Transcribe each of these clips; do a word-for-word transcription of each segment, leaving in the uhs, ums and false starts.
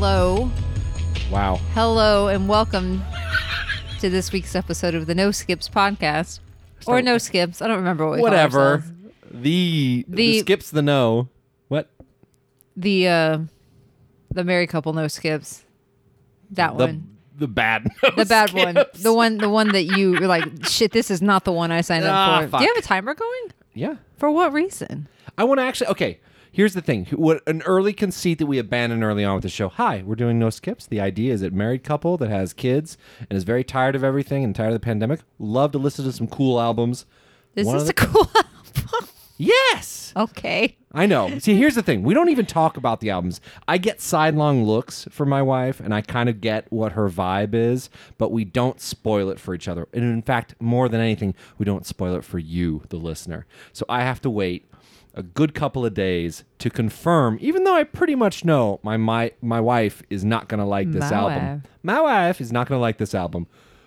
Hello. Wow. Hello and welcome to this week's episode of the No Skips podcast. Or No Skips. I don't remember what we Whatever. call ourselves. The, the The- skips the no. What? The uh the married couple No Skips. That The one. the bad no The bad skips. one. The one the one that you were like, shit, this is not the one I signed Ah, up for. fuck. Do you have a timer going? Yeah. For what reason? I want to actually okay. Here's the thing. What an early conceit that we abandoned early on with the show. Hi, we're doing no skips. The idea is that married couple that has kids and is very tired of everything and tired of the pandemic, love to listen to some cool albums. This One is of a the- cool album. Yes. Okay. I know. See, here's the thing. We don't even talk about the albums. I get sidelong looks from my wife, and I kind of get what her vibe is, but we don't spoil it for each other. And in fact, more than anything, we don't spoil it for you, the listener. So I have to wait a good couple of days to confirm, even though I pretty much know my my, my wife is not going to like this My album. wife. My wife is not going to like this album.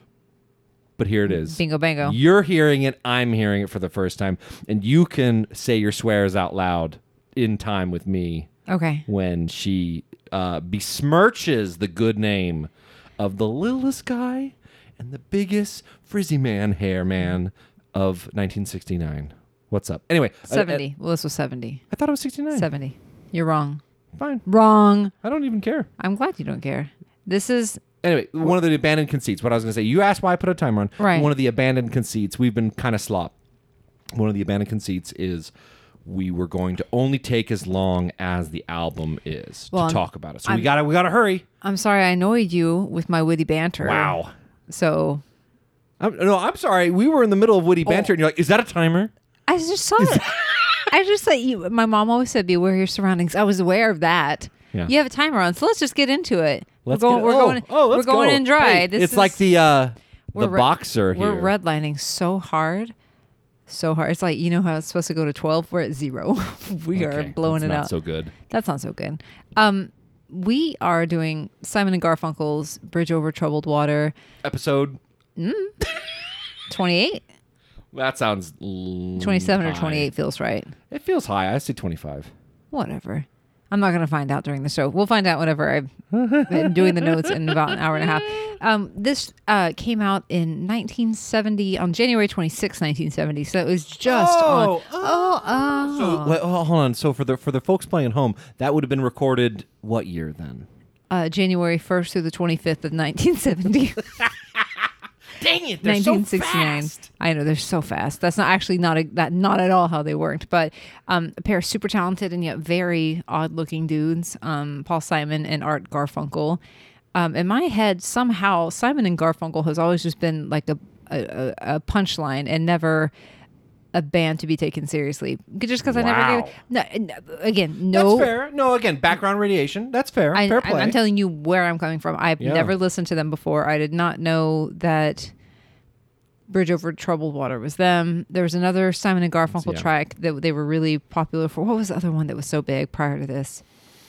But here it is. Bingo bango. You're hearing it. I'm hearing it for the first time. And you can say your swears out loud in time with me Okay. when she uh, besmirches the good name of the littlest guy and the biggest frizzy man, hair man of nineteen sixty-nine. What's up? Anyway. I- seventy. Well, this was seventy. I, I thought it was sixty-nine. seventy. You're wrong. Fine. Wrong. I don't even care. I'm glad you don't care. This is Anyway, one of the abandoned conceits. What I was going to say. You asked why I put a timer on. Right. One of the abandoned conceits. We've been kind of slop. One of the abandoned conceits is we were going to only take as long as the album is Well, to talk about it. So I'm- we got to we got to hurry. I'm sorry I annoyed you with my witty banter. Wow. So I'm, no, I'm sorry. We were in the middle of witty banter, and you're like, "Is that a timer?" I just saw it. I just thought you. My mom always said, "Be aware of your surroundings." I was aware of that. Yeah. You have a timer on, so let's just get into it. Let's we're going. get- we're oh, going. oh, let's we're going go. in dry. Hey, This it's is, like the uh, the we're re- boxer here. We're redlining so hard, so hard. It's like, you know how it's supposed to go to twelve. We're at zero. we Okay, are blowing that's it not out. so good. That's not so good. Um, we are doing Simon and Garfunkel's "Bridge Over Troubled Water" Episode. twenty-eight, That sounds l- twenty-seven, or high. twenty-eight feels right. It feels high. I say twenty-five. Whatever. I'm not going to find out during the show. We'll find out whenever I've been doing the notes in about an hour and a half. Um, this uh, came out in nineteen seventy, on January twenty-sixth, nineteen seventy. So it was just on. Oh, Oh, oh. So wait, oh, hold on. So for the for the folks playing at home, that would have been recorded what year then? Uh, January first through the twenty-fifth of nineteen seventy. Dang it! nineteen sixty-nine. I know, they're so fast. That's not actually not a, that not at all how they worked, but um, a pair of super talented and yet very odd looking dudes, um, Paul Simon and Art Garfunkel. Um, in my head, somehow Simon and Garfunkel has always just been like a a, a punchline and never a band to be taken seriously. Just because I never Wow. gave. No, no, again, no. That's fair. No, again, background radiation. That's fair. I, fair I- play. I'm telling you where I'm coming from. I've Yeah. never listened to them before. I did not know that Bridge Over Troubled Water was them. There was another Simon and Garfunkel Yeah. track that they were really popular for. What was the other one that was so big prior to this?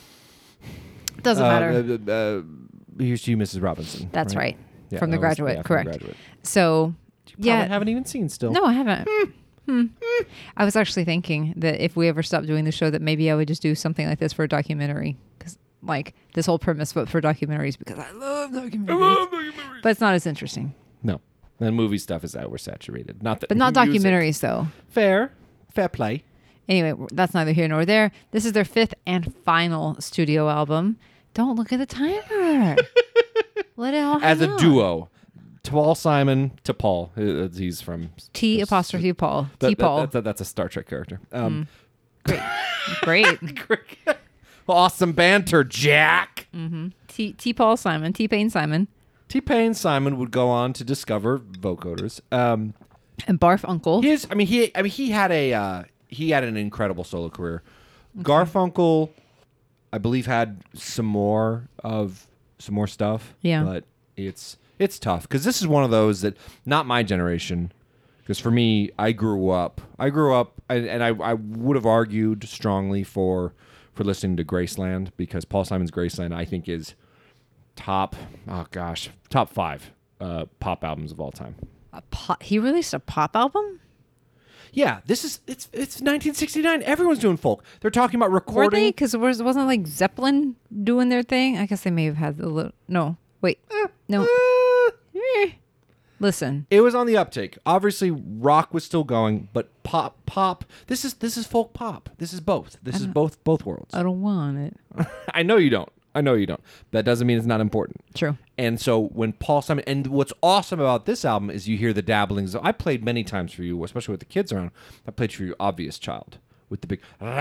Doesn't Uh, matter. Uh, uh, here's to you, Missus Robinson. That's right. Yeah, From The that was- Graduate, yeah, from The correct. Graduate. So, Probably yeah. haven't even seen still. No, I haven't. Hmm. I was actually thinking that if we ever stopped doing the show, that maybe I would just do something like this for a documentary. Because, like, this whole premise, but for documentaries, because I love documentaries. But it's not as interesting. No. The movie stuff is oversaturated. Not that, But not music. documentaries, though. Fair. Fair play. Anyway, that's neither here nor there. This is their fifth and final studio album. Don't look at the timer. Let it all As hang a out. duo. To Paul Simon to Paul. Uh, He's from... T apostrophe Paul. that- T that- Paul. that's, a, that's a Star Trek character. Um, Great. Awesome banter, Jack. T T Paul Simon. T Pain Simon. T-Pain Simon would go on to discover vocoders. Um, And Barf Uncle. his, I mean, he, I mean, he had a, uh, he had an incredible solo career. Garfunkel, I believe, had some more of some more stuff. Yeah. but it's it's tough because this is one of those that not my generation. Because for me, I grew up. I grew up, and, and I, I would have argued strongly for for listening to Graceland because Paul Simon's Graceland, I think, is top. Oh gosh, top five uh, pop albums of all time. A pop, he released a pop album? Yeah, this is it's it's nineteen sixty-nine. Everyone's doing folk. They're talking about Were recording. they? Because was wasn't like Zeppelin doing their thing? I guess they may have had a little. No, wait, no. Uh, Eh. Listen, it was on the uptake. Obviously, rock was still going, but pop, pop. This is this is folk pop. This is both. This is both both worlds. I don't want it. I know you don't. I know you don't. That doesn't mean it's not important. True. And so when Paul Simon, and what's awesome about this album is you hear the dabblings. I played many times for you, especially with the kids around. I played for you, Obvious Child, with the big.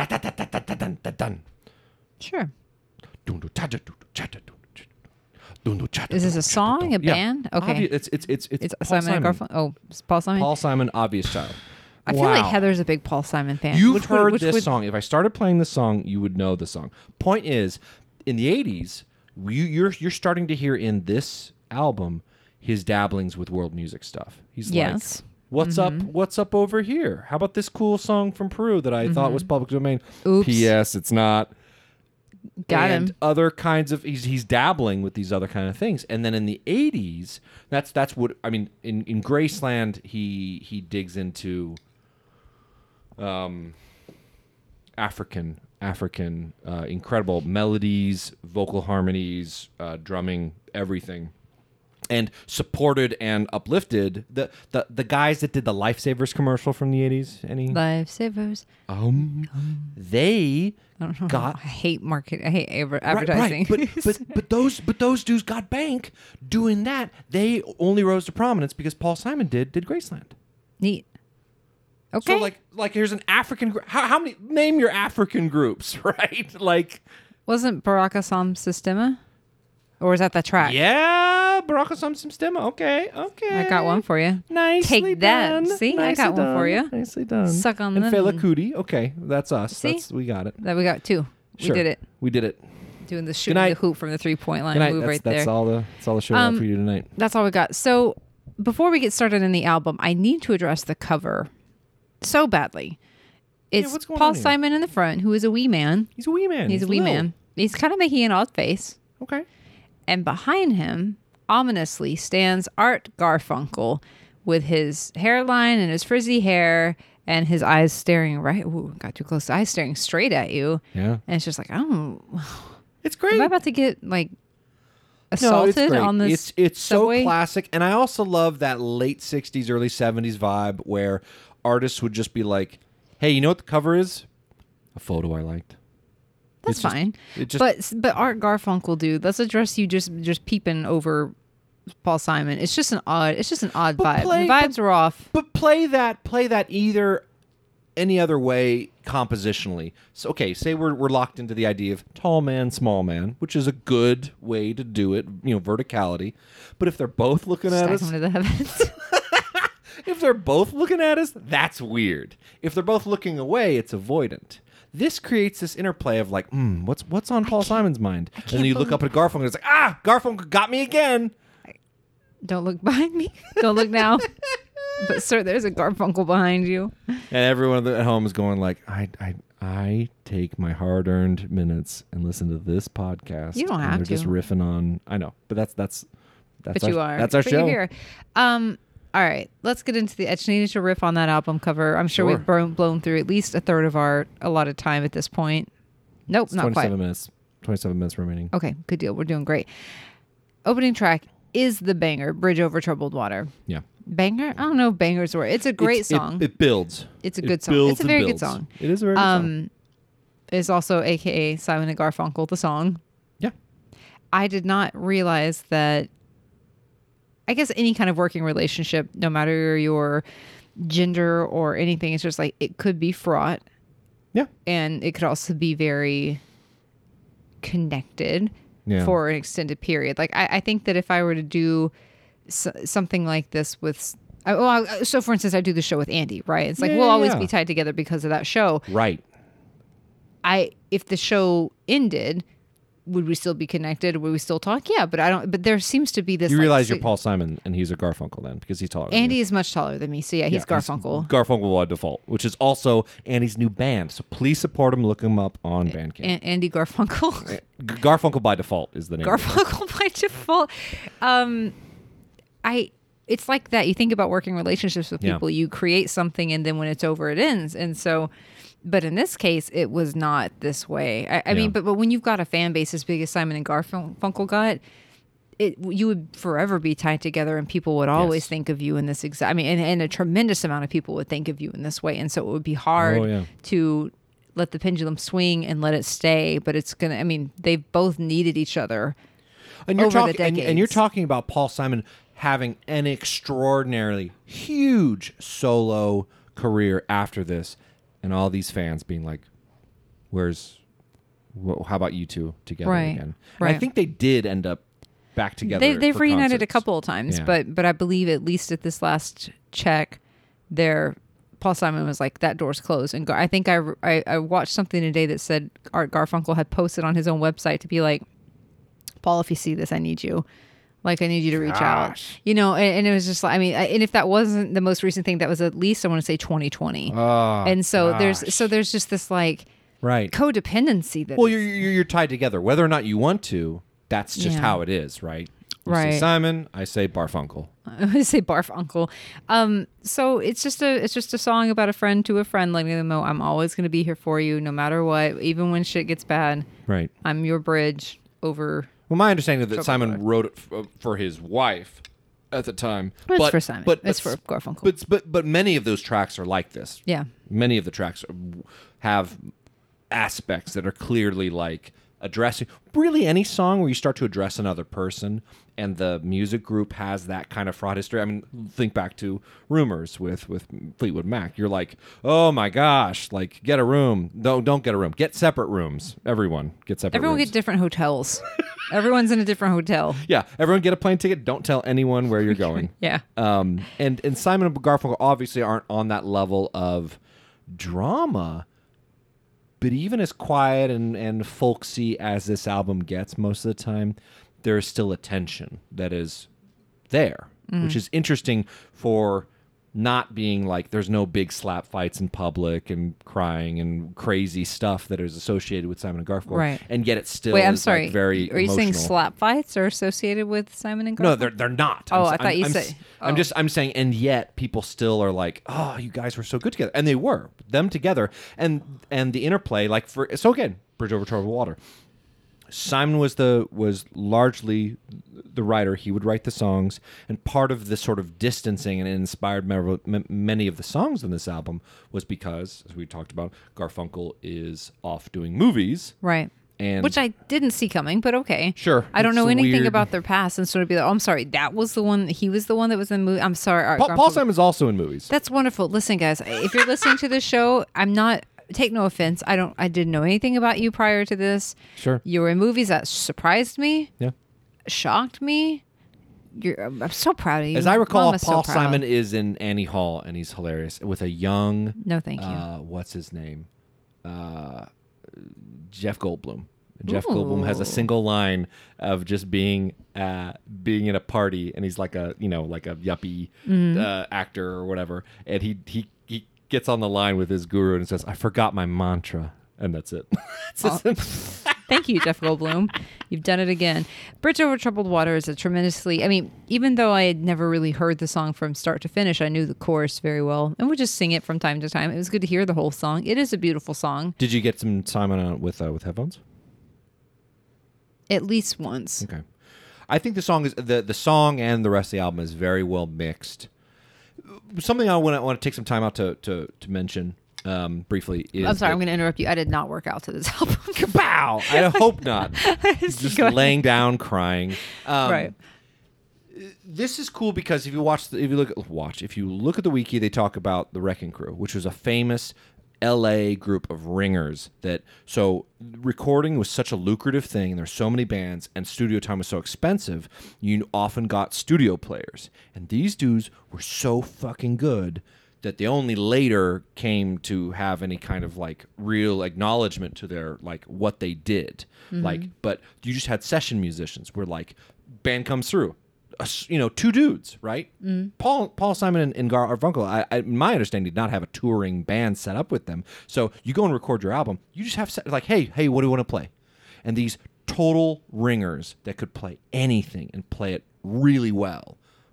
Sure. Is this a song, a Yeah. band? Okay. Obvi- it's it's it's it's, It's Paul Simon and Garfunkel. Oh, it's Paul Simon. Paul Simon, Obvious Child. I feel like Heather's a big Paul Simon fan. You've Which heard would, which this would, song. If I started playing this song, you would know the song. Point is, in the eighties, you, you're you're starting to hear in this album his dabblings with world music stuff. He's Yes. like, "What's Mm-hmm. up? What's up over here? How about this cool song from Peru that I thought was public domain? Oops. P S. It's not." Got and him. other kinds of he's he's dabbling with these other kind of things. And then in the eighties, that's that's what I mean. In in Graceland, he he digs into um African African uh, incredible melodies, vocal harmonies, uh, drumming, everything. And supported and uplifted the, the the guys that did the Lifesavers commercial from the eighties. Any Lifesavers. um, they I don't know. got I hate market. I hate adver- Right, advertising. right. But, but but those but those dudes got bank doing that. They only rose to prominence because Paul Simon did did Graceland. Neat. Okay. So like like here's an African gr- how how many name your African groups, right? Like Wasn't Baraka Sam Sistema? Or was that the track? yeah, Baraka Sam Sistema. Okay, okay. I got one for you. Nicely Take that. done. See, I Nicely got one for done. you. Nicely done. Suck on and them. Fela Kuti. Okay, that's us. See? That's we got it. That we got two. Sure. We did it. We did it. Doing the shooting night. the hoop from the three point line Good night. move That's, right that's there. all the that's all the show we have Um, for you tonight. That's all we got. So before we get started in the album, I need to address the cover so badly. It's what's going Paul on here? Simon in the front, who is a wee man. He's a wee man. He's, a wee little. man. He's kind of making an odd face. Okay. And behind him, ominously, stands Art Garfunkel with his hairline and his frizzy hair and his eyes staring right. Ooh, got too close. Eyes staring straight at you. Yeah. And it's just like, oh, It's great. am I about to get like No, it's assaulted great. on this? It's it's subway? so classic, and I also love that late sixties, early seventies vibe where artists would just be like, "Hey, you know what the cover is? A photo I liked." That's It's just- fine. it just- but but Art Garfunkel, dude, let's address you just just peeping over Paul Simon. It's just an odd. It's just an odd But vibe. play- the vibes are off. But play that, play that either any other way compositionally. So okay, say we're we're locked into the idea of tall man, small man, which is a good way to do it. You know, verticality. But if they're both looking at Stack us, them to the heavens. if they're both looking at us, that's weird. If they're both looking away, it's avoidant. This creates this interplay of like, hmm, what's what's on Paul Simon's mind? And then you look up at Garfunkel and it's like, ah, Garfunkel got me again. Don't look behind me. Don't look now. But sir, there's a Garfunkel behind you. And everyone at home is going like, I I I take my hard-earned minutes and listen to this podcast. You don't and have they're to. just riffing on. I know, but that's that's that's But our, you are. That's our but show. You're here. Um. All right, let's get into the. I just needed to riff on that album cover. I'm sure, Sure. we've blown, blown through at least a third of our allotted time at this point. Nope, It's not quite. twenty-seven minutes. twenty-seven minutes remaining. Okay, good deal. We're doing great. Opening track is the banger, Bridge Over Troubled Water. Yeah. Banger? I don't know if banger's the word. It's a great It's- it- song. It, builds. It's a It good song. builds It's a and very good builds. song. It is a very good song. Um, it's also A K A Simon and Garfunkel, the song. Yeah. I did not realize that, I guess any kind of working relationship, no matter your gender or anything, it's just like it could be fraught Yeah. and it could also be very connected Yeah. for an extended period. Like, I, I think that if I were to do s- something like this with, I, well, I, so for instance, I do the show with Andy, right? It's like Yeah, we'll yeah, always yeah. be tied together because of that show. Right. I if the show ended, would we still be connected? Would we still talk? Yeah, but I don't. But there seems to be this. You like, realize si- you're Paul Simon and he's a Garfunkel then because he's taller. than Andy you. is much taller than me, so yeah, he's Yeah, Garfunkel. Garfunkel by default, which is also Andy's new band. So please support him. Look him up on Bandcamp. A- Andy Garfunkel. G- Garfunkel by default is the name. of it. Garfunkel by default. Um, I it's like that. You think about working relationships with Yeah. people. You create something, and then when it's over, it ends. And so, but in this case, it was not this way. I, I Yeah. mean, but but when you've got a fan base as big as Simon and Garfunkel got, it you would forever be tied together, and people would always Yes. think of you in this exact. I mean, and, and a tremendous amount of people would think of you in this way, and so it would be hard Oh, yeah. to let the pendulum swing and let it stay. But it's gonna. I mean, they've both needed each other. And you're over the talking, and, and you're decades. talking about Paul Simon having an extraordinarily huge solo career after this, and all these fans being like, "Where's? Wh- how about you two together Right, again?" And I right. think they did end up back together. They, they've for reunited a concerts. couple of times, Yeah. but but I believe at least at this last check, there, Paul Simon was like, that door's closed. And Gar- I think I, I I watched something today that said Art Garfunkel had posted on his own website to be like, Paul, if you see this, I need you. Like, I need you to reach out. Gosh. You know, and, and it was just like, I mean, I, and if that wasn't the most recent thing, that was at least, I want to say twenty twenty. Oh, and so gosh. there's so there's just this like right. codependency that Well, is- you're, you're you're tied together, whether or not you want to. That's just Yeah. how it is, right? You Right. say Simon, I say Barfunkel. I say barf uncle. Um, so it's just a it's just a song about a friend to a friend, letting them know I'm always going to be here for you, no matter what, even when shit gets bad. Right. I'm your bridge over. Well, my understanding is that Trouble Simon Boy. wrote it f- for his wife at the time. It's but, for Simon. But, It's but- for Garfunkel. But, but but many of those tracks are like this. Yeah. Many of the tracks have aspects that are clearly like addressing really any song where you start to address another person and the music group has that kind of fraud history. I mean, think back to Rumors with, with Fleetwood Mac. You're like, oh my gosh, like get a room. No, don't get a room. Get separate rooms. Everyone get separate Everyone rooms. get different hotels. Everyone's in a different hotel. Yeah, everyone get a plane ticket. Don't tell anyone where you're going. Yeah. Um, and and Simon and Garfunkel obviously aren't on that level of drama, but even as quiet and and folksy as this album gets, most of the time, there is still a tension that is there, which is interesting for not being like there's no big slap fights in public and crying and crazy stuff that is associated with Simon and Garfunkel, Right. and yet it still Wait, I'm is sorry. like very Are you saying emotional. slap fights are associated with Simon and Garfunkel? No, they're they're not. Oh, I'm, I thought I'm- you I'm, said- s- I'm oh. just I'm saying, and yet people still are like, oh, you guys were so good together, and they were them together, and and the interplay, like for so again, Bridge Over Troubled Water. Simon was the was largely the writer. He would write the songs, and part of the sort of distancing and it inspired mev- m- many of the songs on this album was because, as we talked about, Garfunkel is off doing movies, Right. and Which I didn't see coming, but okay. Sure. I don't It's know a anything weird- about their past, and sort of be like, oh, I'm sorry, that was the one. He was the one that was in the movie. I'm sorry, Art Paul, Paul Garfunkel. Simon's also in movies. That's wonderful. Listen, guys, if you're listening to this show, I'm not. Take no offense. I don't. I didn't know anything about you prior to this. Sure. You were in movies that surprised me, Yeah. shocked me. You're. I'm I'm so proud of you. As I recall, Mama's so Paul proud. Simon is in Annie Hall, and he's hilarious with a young. No, thank you. Uh, what's his name? Uh, Jeff Goldblum. Jeff Goldblum has Ooh. a single line of just being uh, being in a party, and he's like a you know like a yuppie Mm-hmm. uh, actor or whatever, and he he he gets on the line with his guru and says, "I forgot my mantra," and that's it. It's just- Thank you, Jeff Goldblum. You've done it again. Bridge Over Troubled Water is a tremendously, I mean, even though I had never really heard the song from start to finish, I knew the chorus very well and would just sing it from time to time. It was good to hear the whole song. It is a beautiful song, Did you get some Simon on with uh, with headphones? at least once. Okay. I think the song is the the song and the rest of the album is very well mixed. Something I want to want to take some time out to to, to mention um, briefly is I'm sorry, I'm that- going to interrupt you. I did not work out to this album. Kapow! I hope not. Just Go ahead. laying down, crying. Um, Right. This is cool because if you watch, the, if you look at watch, if you look at the wiki, they talk about the Wrecking Crew, which was a famous L A group of ringers. That so recording was such a lucrative thing, and there's so many bands, and studio time was so expensive. You often got studio players, and these dudes were so fucking good that they only later came to have any kind of like real acknowledgement to their like what they did. Like, but you just had session musicians where like band comes through. A s- you know, two dudes, right? Paul Paul Simon and, and Garfunkel, I, I, my understanding, did not have a touring band set up with them. So you go and record your album, you just have set, like, hey, hey, what do you want to play? And these total ringers that could play anything and play it really well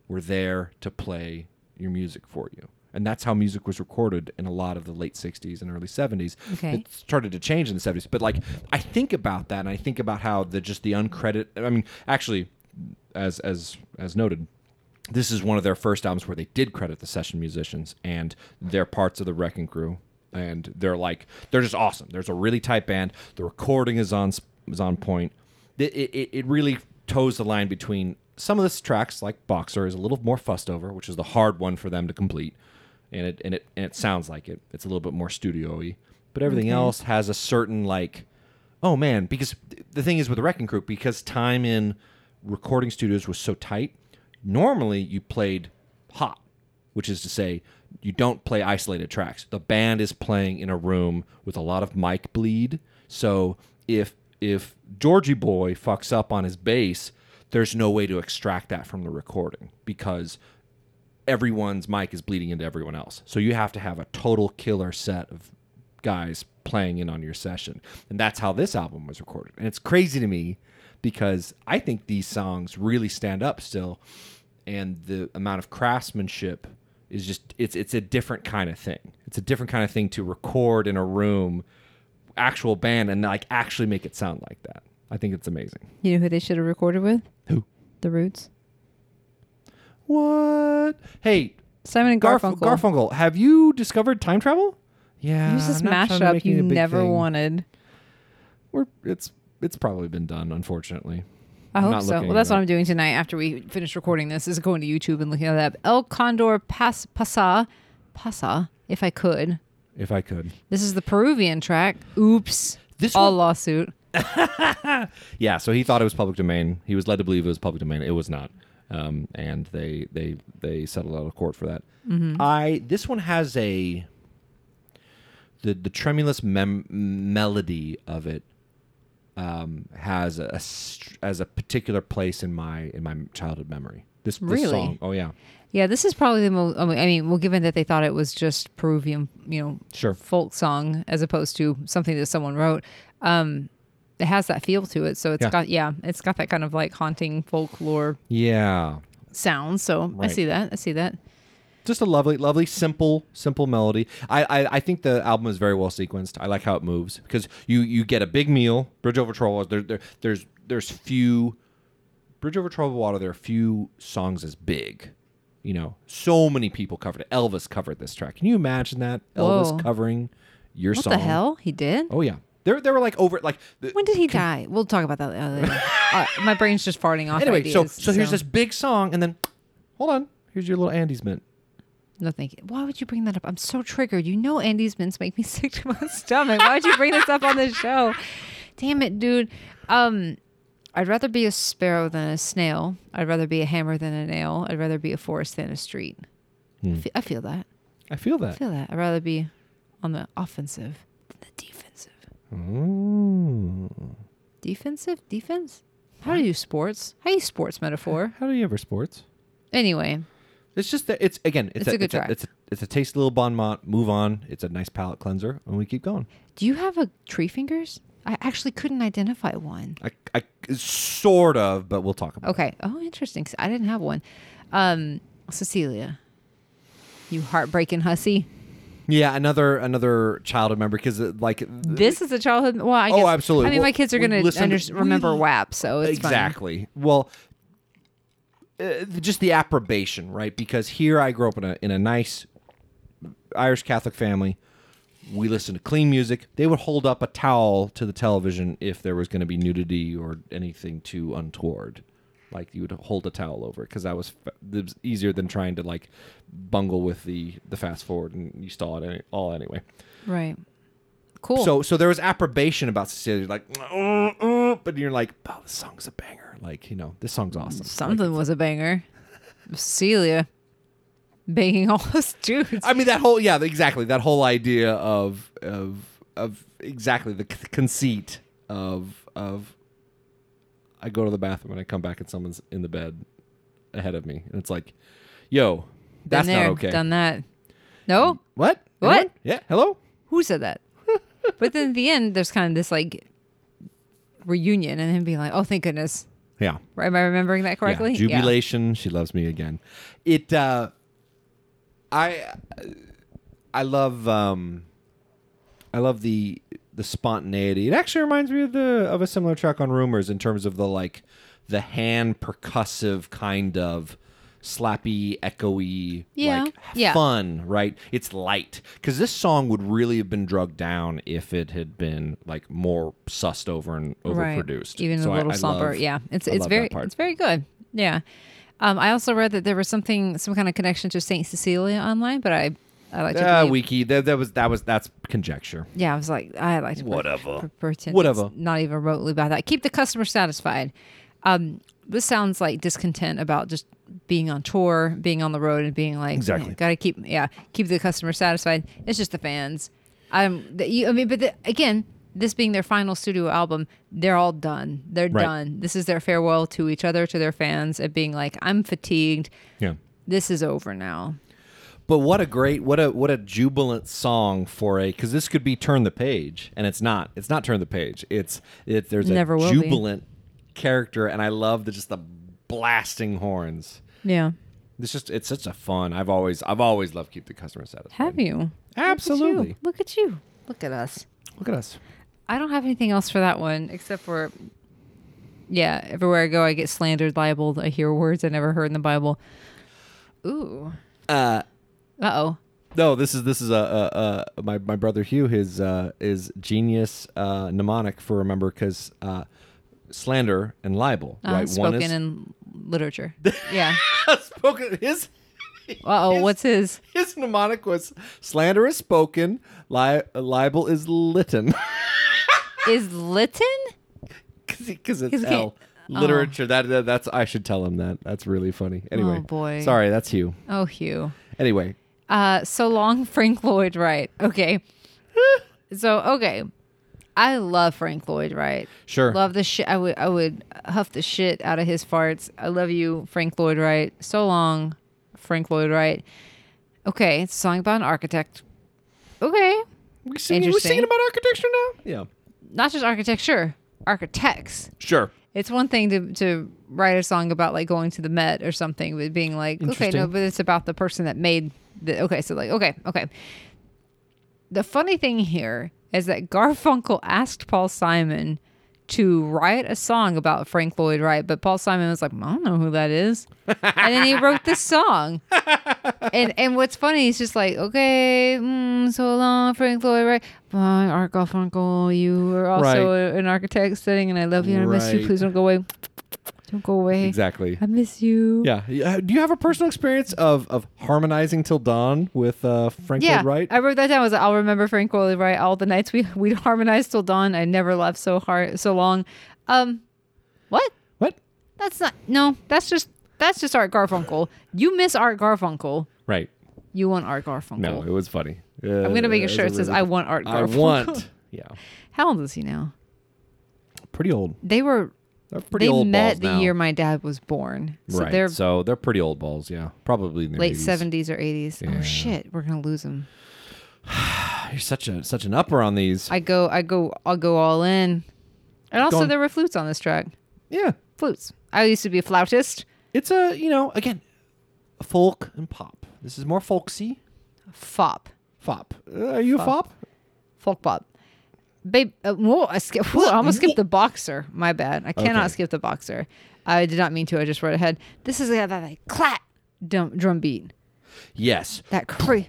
were there to play your music for you. And that's how music was recorded in a lot of the late sixties and early seventies. Okay. It started to change in the seventies. But like, I think about that, and I think about how the just the uncredited. I mean, actually, as as as noted, this is one of their first albums where they did credit the session musicians, and they're parts of the Wrecking Crew, and they're like they're just awesome. There's a really tight band. The recording is on is on point. It it, it really toes the line between some of the tracks, like Boxer, is a little more fussed over, which is the hard one for them to complete. And it and it and it sounds like it. It's a little bit more studio-y. But everything Okay. else has a certain like, oh man, because the thing is with the Wrecking Crew, because time in recording studios was so tight, normally you played hot, which is to say you don't play isolated tracks. The band is playing in a room with a lot of mic bleed. So if if Georgie Boy fucks up on his bass, there's no way to extract that from the recording because everyone's mic is bleeding into everyone else. So you have to have a total killer set of guys playing in on your session. And that's how this album was recorded. And it's crazy to me because I think these songs really stand up still. And the amount of craftsmanship is just, it's it's a different kind of thing. It's a different kind of thing to record in a room, actual band, and like actually make it sound like that. I think it's amazing. You know who they should have recorded with? Who? The Roots. What? Hey, Simon and Garf- Garfunkel. Garfunkel, have you discovered time travel? Yeah. Here's this I'm not trying to mashup make it you a big never thing. wanted. We're, it's it's probably been done, unfortunately. I I'm hope not so. looking Well, that's it what up. I'm doing tonight after we finish recording this, is going to YouTube and looking at that. El Condor Pas- Pasa, Pasa, if I could. If I could. This is the Peruvian track. Oops. This All one- lawsuit. Yeah, so he thought it was public domain. He was led to believe it was public domain. It was not. Um, and they they they settled out of court for that. Mm-hmm. I this one has a the the tremulous mem- melody of it um, has a, a str- as a particular place in my in my childhood memory. This, this Really? song, oh yeah, Yeah, this is probably the most, I mean, well, given that they thought it was just Peruvian, you know, sure. folk song as opposed to something that someone wrote, um, it has that feel to it. So it's Yeah. got, yeah, it's got that kind of like haunting folklore Yeah, sound. So I Right. see that. I see that. just a lovely, lovely, simple, simple melody. I, I, I think the album is very well sequenced. I like how it moves because you, you get a big meal. Bridge Over Troubled Water. There, there, there's there's few Bridge Over Troubled Water. There are few songs as big. You know, so many people covered it. Elvis covered this track. Can you imagine that? Elvis Whoa. covering your What song. the hell? He did? Oh yeah. There, there were like over like. The, When did he die? We'll talk about that later. uh, my brain's just farting off anyway, ideas. so so here's this big song, and then hold on. Here's your little Andes mint. No, thank you. Why would you bring that up? I'm so triggered. You know Andy's mints make me sick to my stomach. Why would you bring this up on the show? Damn it, dude. Um, I'd rather be a sparrow than a snail. I'd rather be a hammer than a nail. I'd rather be a forest than a street. Hmm. I, feel, I feel that. I feel I that. feel that. I'd rather be on the offensive than the defensive. Ooh. Defensive? Defense? How do you sports? How do you sports metaphor? How do you ever sports? Anyway, It's just that it's again. It's, It's a good it's track. it's a, it's a tasty little bon mot. Move on. It's a nice palate cleanser, and we keep going. do you have a tree fingers? I actually couldn't identify one. I, I sort of, but we'll talk about. Okay. Oh, interesting. 'Cause I didn't have one. Um, Cecilia, you heartbreaking hussy. it. Yeah, another another childhood memory because like This is a childhood. Well, I Oh, guess, absolutely. I mean, Well, my kids are we going to listened- under- remember we- W A P, so it's fine. exactly. Well, uh, just the approbation, right? Because here I grew up in a in a nice Irish Catholic family. We listened to clean music. They would hold up a towel to the television if there was going to be nudity or anything too untoward. Like you would hold a towel over it because that was, f- it was easier than trying to like bungle with the the fast forward and you stall it any, all anyway. Right. Cool. So so there was approbation about Cecilia, like, uh, uh, but you're like, oh, this song's a banger. Like, you know, this song's awesome. something Like, was a banger. Cecilia banging all those dudes. I mean, that whole yeah, exactly. That whole idea of of of exactly the c- conceit of of I go to the bathroom and I come back and someone's in the bed ahead of me, and it's like, yo, Been that's there, not okay. Done that. No? What? What? Anyone? Yeah. Hello. Who said that? But then at the end, there's kind of this like reunion, and him being like, "Oh, thank goodness, Yeah. Am I remembering that correctly? Yeah. Jubilation. She loves me again. It. Uh, I. I love. Um, I love the the spontaneity. It actually reminds me of the of a similar track on Rumors in terms of the like the hand percussive kind of slappy, echoey, Yeah. like Yeah. fun, right? It's light. Because this song would really have been drugged down if it had been like more sussed over and Right. overproduced. Even So a I- little I somber. love- Yeah. It's I it's love very that part. it's very good. Yeah. Um, I also read that there was something some kind of connection to Saint Cecilia online, but I I like to Ah, believe, wiki. That, that was that was that's conjecture. yeah, I was like I like to pre- Whatever. pre- pretend Whatever. it's not even remotely about that. Keep the customer satisfied. Um, this sounds like discontent about just being on tour, being on the road, and being like, Exactly. got to keep, yeah, keep the customer satisfied. It's just the fans. Um, the, you, I mean, but the, again, this being their final studio album, they're all done. They're Right. done. This is their farewell to each other, to their fans, and being like, I'm fatigued. Yeah. This is over now. But what a great, what a what a jubilant song for a, because this could be Turn the Page, and it's not. It's not Turn the Page. It's it. There's a Never will be. jubilant character, and I love the just the blasting horns. Yeah. It's just it's such a fun. I've always I've always loved Keep the Customer Satisfied. Have you? Absolutely. Look at you. Look at us. Look at us. I don't have anything else for that one except for, yeah, everywhere I go, I get slandered, libeled. I hear words I never heard in the Bible. Ooh. Uh, Uh oh. no, this is this is a, a, a my my brother Hugh. His uh, is genius uh, mnemonic for remember because uh, slander and libel. Uh, right, spoken one is in literature. Yeah. spoken. His Uh oh. His- What's his? his mnemonic was slander is spoken, li- libel is litten. Is Lytton? Because it's 'Cause he L. can't- Literature. That, that that's I should tell him that. That's really funny. Anyway, Oh, boy. sorry, that's Hugh. Oh, Hugh. Anyway, Uh, so long, Frank Lloyd Wright. Okay. So okay, I love Frank Lloyd Wright. sure. Love the shit. I would I would huff the shit out of his farts. I love you, Frank Lloyd Wright. So long, Frank Lloyd Wright. Okay, it's a song about an architect. Okay, we singing, we Interesting. singing about architecture now? Yeah. not just architecture, architects. Sure. It's one thing to to write a song about like going to the Met or something, but being like, okay, no, Interesting. but it's about the person that made the. Okay, so like, okay, okay. The funny thing here is that Garfunkel asked Paul Simon to write a song about Frank Lloyd Wright, but Paul Simon was like, I don't know who that is, and then he wrote this song. And and what's funny is just like, okay, mm, so long, Frank Lloyd Wright. Bye, Art Garfunkel. You were also Right. a- an architect studying, and I love you, and I miss you. Right. Please don't go away. Don't go away. Exactly. I miss you. Yeah. Uh, Do you have a personal experience of, of harmonizing till dawn with uh, Frank Yeah, Lloyd Wright? I wrote that down. I was like, I'll remember Frank Lloyd Wright all the nights we we harmonized till dawn. I never laughed so hard, so long. Um, what? What? That's not. No, that's just that's just Art Garfunkel. You miss Art Garfunkel. Right. You want Art Garfunkel. No, it was funny. Uh, I'm gonna make a it was shirt that says really- "I want Art I Garfunkel." want. Yeah. How old is he now? Pretty old. They were. They're pretty they old met balls the now. year my dad was born, so right. they're so they're pretty old balls. Yeah. Probably in their late eighties. seventies or eighties. Yeah. Oh shit, we're gonna lose them. You're such a such an upper on these. I go, I go, I'll go all in. And also, on. there were flutes on this track. yeah. Flutes. I used to be a flautist. It's a, you know, again, folk and pop. This is more folksy. Fop. Fop. Uh, are you a Fop. fop? Folk pop. Babe, uh, whoa, I, skip, whoa, I almost skipped the boxer. My bad. I cannot Okay. skip the boxer. I did not mean to. I just read ahead. This is that like clap drum, drum beat. Yes. That cra-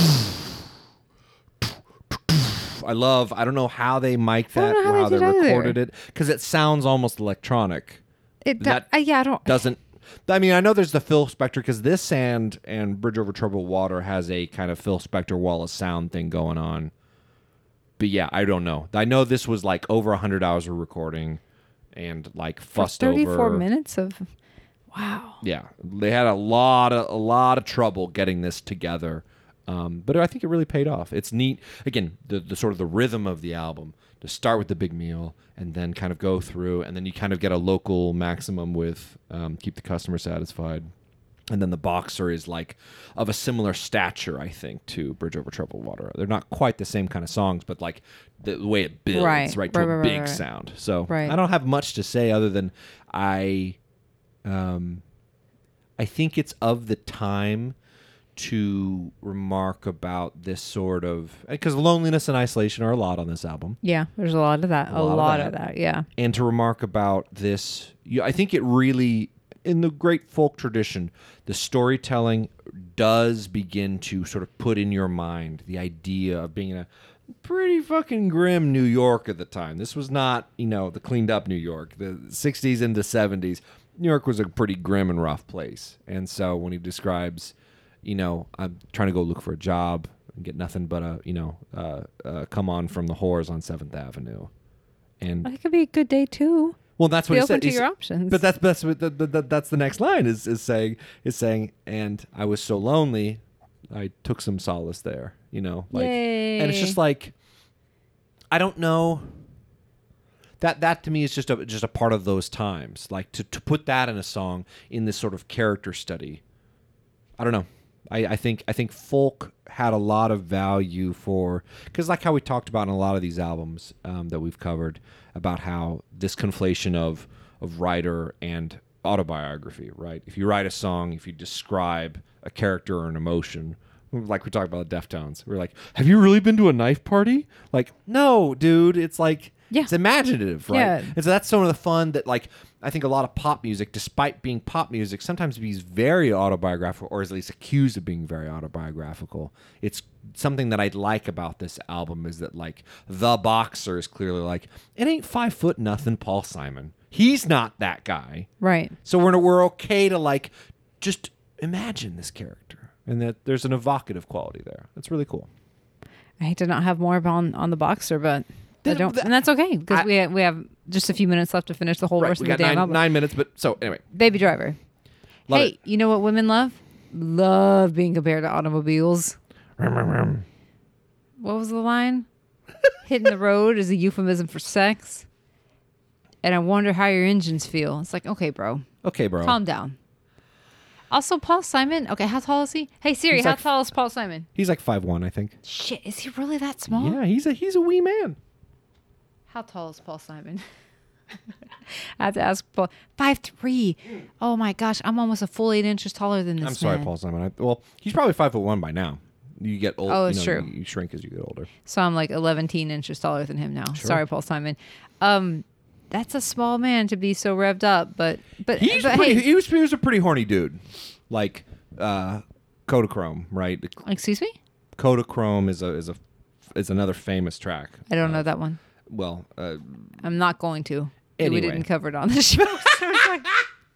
I love, I don't know how they mic'd I that don't know or how how they they did either. recorded it because it sounds almost electronic. It. That- uh, yeah, I don't. Doesn't, I mean, I know there's the Phil Spector because this and, and Bridge Over Troubled Water has a kind of Phil Spector wall of sound thing going on. But yeah, I don't know. I know this was like over one hundred hours of recording and like For fussed thirty-four over. minutes of. Wow. Yeah, they had a lot of a lot of trouble getting this together, um, but I think it really paid off. It's neat. Again, the, the sort of the rhythm of the album to start with the big meal and then kind of go through, and then you kind of get a local maximum with um, Keep the Customer Satisfied. And then the Boxer is like of a similar stature, I think, to Bridge Over Troubled Water. They're not quite the same kind of songs, but like the, the way it builds, right, Right, to right, a right, big right. sound. So Right. I don't have much to say other than I, um, I think it's of the time to remark about this sort of, because loneliness and isolation are a lot on this album, Yeah, there's a lot of that. A, lot of lot that. of that. Yeah. and to remark about this. You, I think it really, in the great folk tradition, the storytelling does begin to sort of put in your mind the idea of being in a pretty fucking grim New York at the time. This was not, you know, the cleaned up New York. The sixties into seventies, New York was a pretty grim and rough place. And so when he describes, you know, I'm trying to go look for a job and get nothing but a, you know, uh, uh, come on from the whores on seventh Avenue. And That could be a good day too. well, that's what Be he open said. to He your said- options. But that's that's what the, the, the, that's the next line is is saying is saying, and I was so lonely, I took some solace there. You know, like, and it's Yay. just like, I don't know. That that to me is just a just a part of those times. Like to to put that in a song in this sort of character study. I don't know. I, I think I think folk had a lot of value for, because like how we talked about in a lot of these albums um, that we've covered about how this conflation of of writer and autobiography, right? If you write a song, if you describe a character or an emotion, like we talked about the Deftones, we're like, have you really been to a knife party? Like, no, dude. It's like, Yeah. it's imaginative, right? Yeah. And so that's some of the fun that, like, I think a lot of pop music, despite being pop music, sometimes is very autobiographical, or is at least accused of being very autobiographical. It's something that I like about this album is that, like, the Boxer is clearly like, it ain't five foot nothing Paul Simon. He's not that guy. Right. So we're we're okay to, like, just imagine this character, and that there's an evocative quality there. That's really cool. I hate to not have more on on the Boxer, but I Th- don't, th- and that's okay because I- we have, we have just a few minutes left to finish the whole Right, rest we of the got damn nine, album. nine minutes, but so anyway, Baby Driver. love hey, it. you know what women love? Love being compared to automobiles. What was the line? Hitting the road is a euphemism for sex. And I wonder how your engines feel. It's like, okay, bro, Okay, bro. calm down. Also, Paul Simon. Okay, how tall is he? Hey, Siri, He's how like- tall is Paul Simon? He's like five one, I think. Shit, is he really that small? Yeah, he's a he's a wee man. How tall is Paul Simon? I have to ask Paul. Five three. Oh my gosh, I'm almost a full eight inches taller than this I'm sorry, man. Paul Simon. I, well, he's probably five foot one by now. You get old. Oh, you it's know, true. You, you shrink as you get older. So I'm like eleven inches taller than him now. Sure. Sorry, Paul Simon. Um, that's a small man to be so revved up, but but, He's but pretty, hey, he was he was a pretty horny dude, like uh, Kodachrome, right? excuse me, Kodachrome is a is a is another famous track. I don't know Uh, that one. Well, uh, I'm not going to. Anyway. We didn't cover it on the show. So it's like-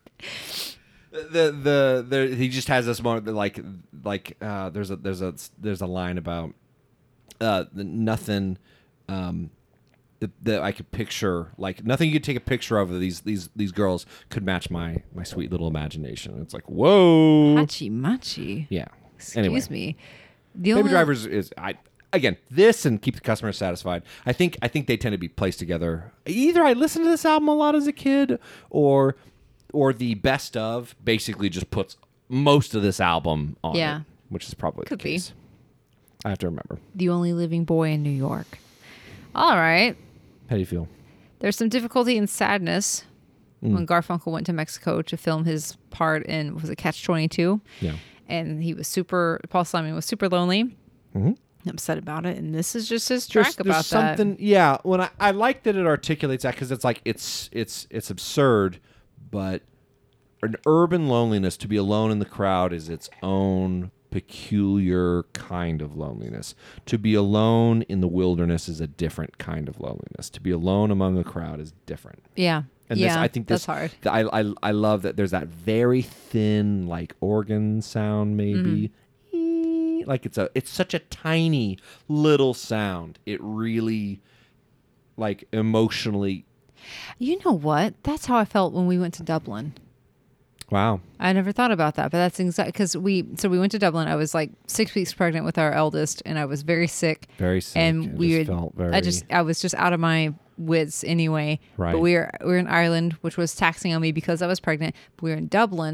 the the the he just has this moment that like like uh, there's a there's a there's a line about uh, the, nothing um, that, that I could picture, like nothing you could take a picture of of these these these girls could match my my sweet little imagination. It's like, whoa, Hachi machi. yeah. Excuse Anyway, me. The Baby only, Drivers is I again this and Keep the Customer Satisfied. I think I think they tend to be placed together. Either I listened to this album a lot as a kid, or or the best of basically just puts most of this album on Yeah. it, which is probably Could the be. case. I have to remember. the only living boy in New York. All right. How do you feel? There's some difficulty and sadness Mm. when Garfunkel went to Mexico to film his part in, was it Catch twenty-two? Yeah. And he was super, Paul Simon was super lonely, Mhm. upset about it. And this is just his track There's, about there's that. something, yeah. When I, I like that it articulates that because it's like it's it's it's absurd, but an urban loneliness, to be alone in the crowd, is its own peculiar kind of loneliness. To be alone in the wilderness is a different kind of loneliness. To be alone among a crowd is different. Yeah. And yeah. this, I think this, that's hard. th- I, I I love that there's that very thin like organ sound maybe. Mm-hmm. Like it's a it's such a tiny little sound. It really like emotionally You know what? That's how I felt when we went to Dublin. wow. I never thought about that, but that's exactly because we, so we went to Dublin. I was like six weeks pregnant with our eldest and I was very sick. Very sick. And It we just had, felt very I just, I was just out of my wits anyway. Right. But we were, we were in Ireland, which was taxing on me because I was pregnant. But we were in Dublin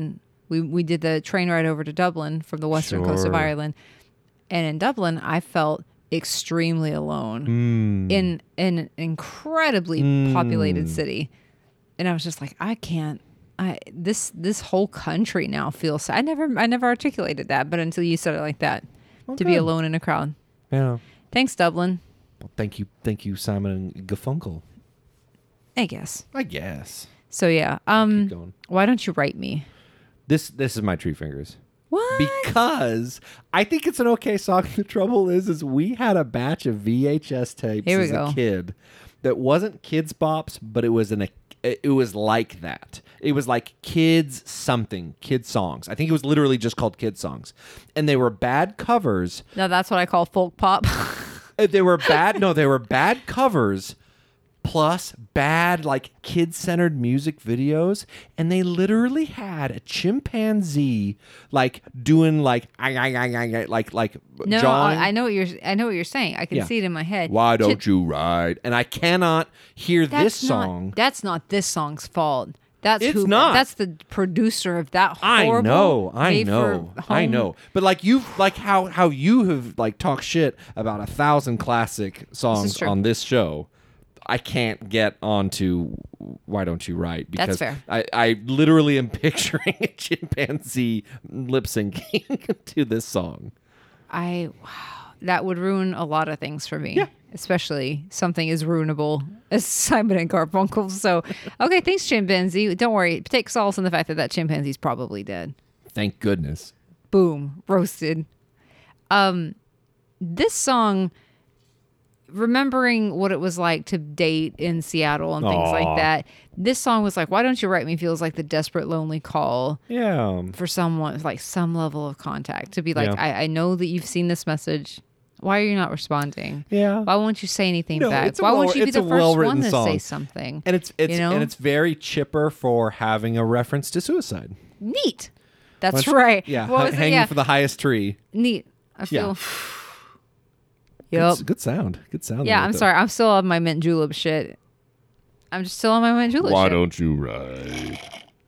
We we did the train ride over to Dublin from the western coast of Sure. Ireland, and in Dublin, I felt extremely alone Mm. in in an incredibly Mm. populated city, and I was just like, I can't. I this this whole country now feels. So, I never I never articulated that, but until you said it like that, to be good. alone in a crowd. Yeah. Thanks, Dublin. Well, thank you, thank you, Simon and Garfunkel. I guess. I guess. So yeah. Um. Keep going. Why don't you write me? This this is my tree fingers. What? Because I think it's an okay song. The trouble is, is we had a batch of V H S tapes Here we as go. a kid that wasn't Kids Bops, but it was an it was like that. It was like kids something, kids songs. I think it was literally just called kids songs, and they were bad covers. No, that's what I call folk pop. Uh, They were bad. No, they were bad covers. Plus bad like kid-centered music videos, and they literally had a chimpanzee like doing like like like No, jawing. I I know what you're. I know what you're saying. I can Yeah. see it in my head. Why don't Ch- you ride? And I cannot hear That's this not- song. That's not this song's fault. That's It's who. not. That's the producer of that. I Horrible know, I made know, for I home- know. But like you, like how how you have like talked shit about a thousand classic songs true. on this show. I can't get onto Why Don't You Write because fair. I, I literally am picturing a chimpanzee lip syncing to this song. I wow, that would ruin a lot of things for me. Yeah. Especially something as ruinable as Simon and Garfunkel. So, okay, thanks, chimpanzee. Don't worry. Take solace in the fact that that chimpanzee's probably dead. Thank goodness. Boom, roasted. Um, this song, remembering what it was like to date in Seattle and things Aw. like that, this song was like, "Why Don't You Write Me?" feels like the desperate, lonely call Yeah. for someone, like some level of contact to be like, Yeah. I, I know that you've seen this message. Why are you not responding? Yeah. Why won't you say anything No, back? it's a Why well- won't you be it's the a first well-written one to say song. something? And it's it's You know? and it's very chipper for having a reference to suicide. Neat. That's Once- right. Yeah, What was it? hanging Yeah. for the highest tree. Neat. I Yeah. feel. Yep. Good, good sound. Good sound. Yeah, there I'm with sorry. I'm still on my mint julep shit. I'm just still on my mint julep Why shit. don't you ride?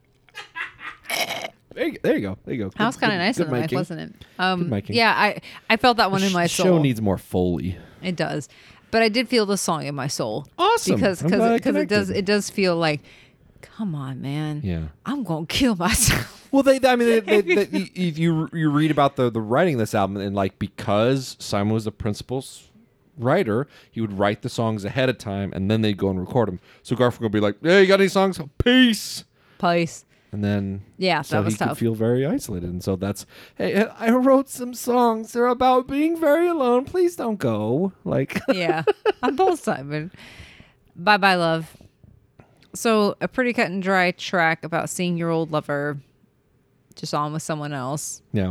There you, there you go. There you go. That was kind of nice good in the mic, miking. wasn't it? Um, Good miking. yeah, I I felt that one in my The soul. show needs more Foley. It does, but I did feel the song in my soul. Awesome. because I'm glad I because it does connected. it does feel like, come on, man. Yeah. I'm gonna kill myself. Well, they. I mean, they, they, they, you- if you you read about the the writing of this album, and like because Simon was the principal s- writer, he would write the songs ahead of time, and then they'd go and record them. So Garfunkel would be like, "Hey, you got any songs? Peace." Place. And then Yeah, so that was he could tough. feel very isolated, and so that's. Hey, I wrote some songs. They're about being very alone. Please don't go. Like. Yeah, I'm both Simon. Bye bye, love. So a pretty cut and dry track about seeing your old lover just on with someone else. Yeah.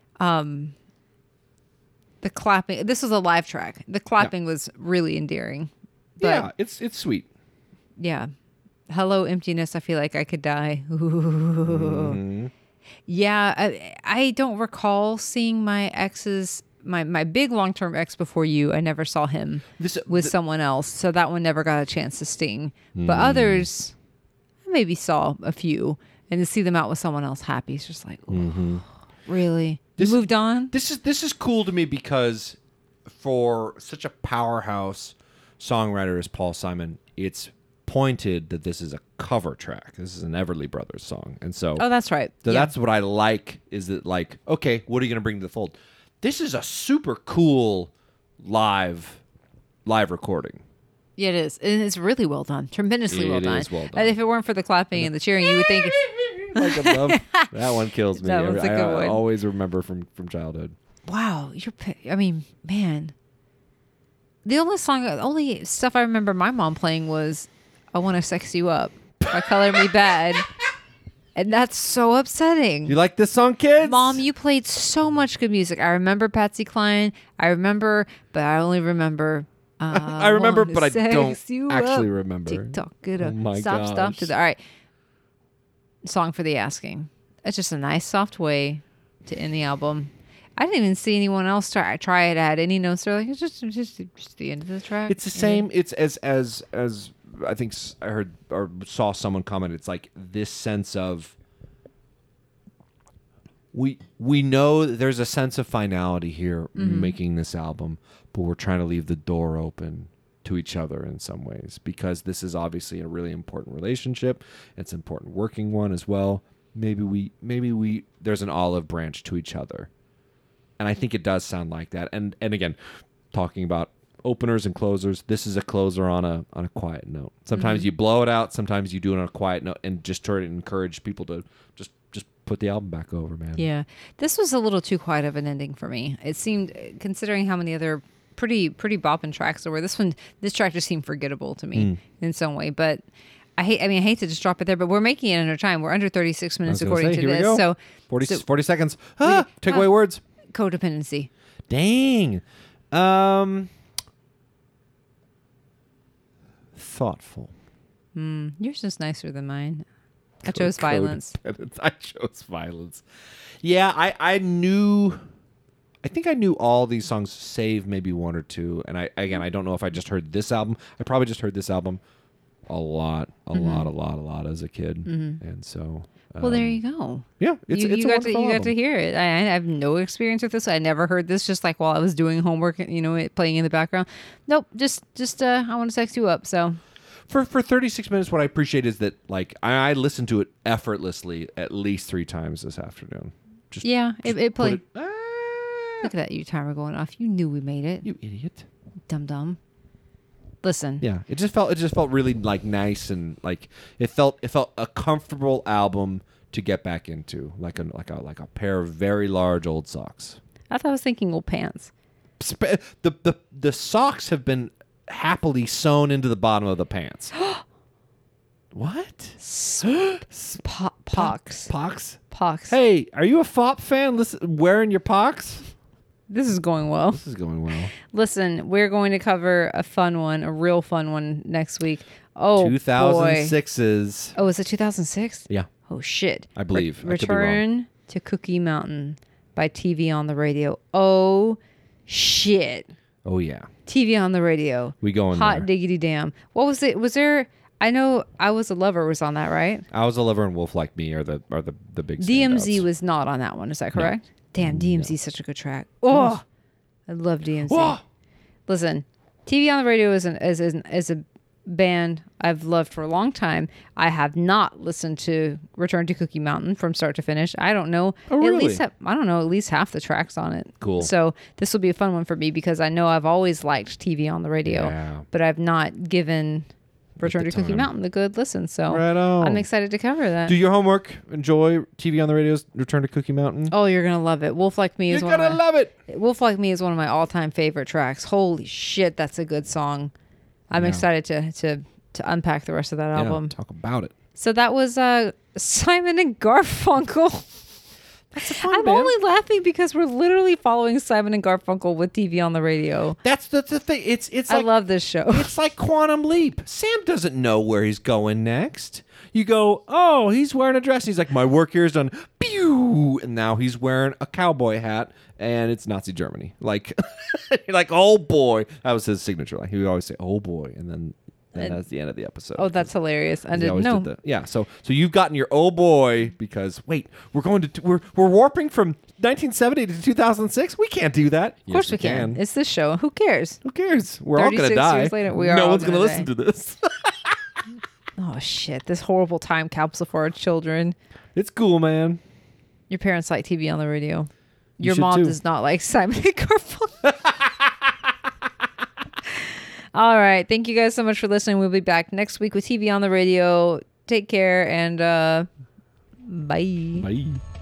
The clapping. This was a live track. The clapping was really endearing. But yeah, it's it's sweet. yeah. Hello, emptiness. I feel like I could die. Ooh. Mm-hmm. Yeah, I, I don't recall seeing my ex's my my big long term ex before you. I never saw him This with th- someone else, so that one never got a chance to sting. Mm. But others, I maybe saw a few, and to see them out with someone else happy, it's just like, oh, really? Mm-hmm. This- you moved on? This is this is cool to me because for such a powerhouse songwriter as Paul Simon, it's pointed that this is a cover track. This is an Everly Brothers song, and so Oh, that's right. so yeah. that's what I like. Is that like okay? What are you going to bring to the fold? This is a super cool live live recording. Yeah, it is. And it's really well done. Tremendously well It done. is well done. And if it weren't for the clapping and the cheering, you would think. Like I love that one kills me. That one's a I, good I one. always remember from from childhood. Wow, you're. pi- I mean, man. The only song, the only stuff I remember my mom playing was "I Want to Sex You Up" by Color Me Bad, and that's so upsetting. You like this song, kids? Mom, you played so much good music. I remember Patsy Cline. I remember, but I only remember. Uh, I remember, wanna but I sex don't you actually up. remember. Tick-tock, it Oh up. my stop, stop gosh. to the. All right. Song for the asking. It's just a nice, soft way to end the album. I didn't even see anyone else try try it at any notes. They're like, it's just, it's just, just the end of the track. It's the same. It's as as as I think s- I heard or saw someone comment. It's like this sense of we we know that there's a sense of finality here Mm-hmm. making this album, but we're trying to leave the door open to each other in some ways because this is obviously a really important relationship. It's an important working one as well. Maybe we maybe we there's an olive branch to each other. And I think it does sound like that. And and again, talking about openers and closers, this is a closer on a on a quiet note. Sometimes Mm-hmm. you blow it out, sometimes you do it on a quiet note and just try to encourage people to just just put the album back over, man. Yeah, this was a little too quiet of an ending for me. It seemed, considering how many other pretty pretty bopping tracks there were, this one, this track just seemed forgettable to Mm. me in some way. But I hate, I mean, I hate to just drop it there, but we're making it under time. We're under thirty-six minutes gonna according say, to here we this. go. So forty, so forty seconds. Ah, take away ah. words. codependency. Dang. Um thoughtful. Yours is nicer than mine. I chose violence. Codependence. I chose violence. Yeah, I, I knew I think I knew all these songs save maybe one or two. And I again I don't know if I just heard this album. I probably just heard this album a lot, a Mm-hmm. lot, a lot, a lot as a kid. And so Well, there um, you go. Yeah, it's, you, it's you a got to wonderful you got album. to hear it. I, I have no experience with this. I never heard this. Just like while I was doing homework, you know, it playing in the background. Nope. Just just uh, I want to text you up. So For for thirty-six minutes, what I appreciate is that like I, I listened to it effortlessly at least three times this afternoon. Just yeah, it, it put played. it- Ah, Look at that, you timer going off. You knew we made it. you idiot. Dum dum. Listen. Yeah, it just felt it just felt really like nice and like it felt it felt a comfortable album to get back into, like a like a like a pair of very large old socks. I thought I was thinking old pants. Sp- The the the socks have been happily sewn into the bottom of the pants. What? Po- pox. Pox? Pox. Hey, are you a F O P fan? Listen, wearing your pox? This is going well. This is going well. Listen, we're going to cover a fun one, a real fun one next week. Oh, two thousand six's. boy. Oh, is it two thousand six? Yeah, Oh, shit. I believe. Re- I could be wrong. Return to Cookie Mountain by T V on the Radio. Oh, shit. Oh yeah, T V on the Radio. we going Hot there. diggity damn. What was it? Was there... I know I Was a Lover was on that, right? I Was a Lover and Wolf Like Me are the are the the big D M Z standouts. was not on that one. Is that correct? Damn, D M Z is such a good track. Oh, I love D M Z. Whoa! Listen, T V on the Radio is an is, is, is a band I've loved for a long time. I have not listened to Return to Cookie Mountain from start to finish. I don't know. Oh, At really? least ha- I don't know at least half the tracks on it. Cool. So this will be a fun one for me because I know I've always liked T V on the Radio, Yeah. but I've not given Return the to Cookie time. Mountain the good listen. So Right on. I'm excited to cover that. Do your homework. Enjoy T V on the Radio's Return to Cookie Mountain. Oh, you're gonna love it. Wolf Like Me is You're one gonna of my, love it. Wolf Like Me is one of my all-time favorite tracks. Holy shit, that's a good song. I'm Yeah. excited to to to unpack the rest of that album. Yeah, talk about it. So that was uh, Simon and Garfunkel. That's a fun I'm band. only laughing because we're literally following Simon and Garfunkel with T V on the radio. That's that's the thing. It's it's I like love this show. it's like Quantum Leap. Sam doesn't know where he's going next. You go, oh, he's wearing a dress. He's like, my work here is done. Pew! And now he's wearing a cowboy hat, and it's Nazi Germany. Like, you're like, oh boy, that was his signature line. He would always say, oh boy, and then, then And- that's the end of the episode. Oh, that's hilarious. I He didn't always know. did the- yeah. So so you've gotten your oh boy because wait, we're going to we're we're warping from nineteen seventy to two thousand six. We can't do that. Of course we can. It's this show. Who cares? Who cares? We're all gonna thirty-six die. years later, we are no all one's gonna, gonna listen die. to this. Oh shit! This horrible time capsule for our children. It's cool, man. Your parents like T V on the radio. You Your should mom too. does not like Simon and Garfunkel. All right. Thank you guys so much for listening. We'll be back next week with T V on the radio. Take care and uh, bye. Bye.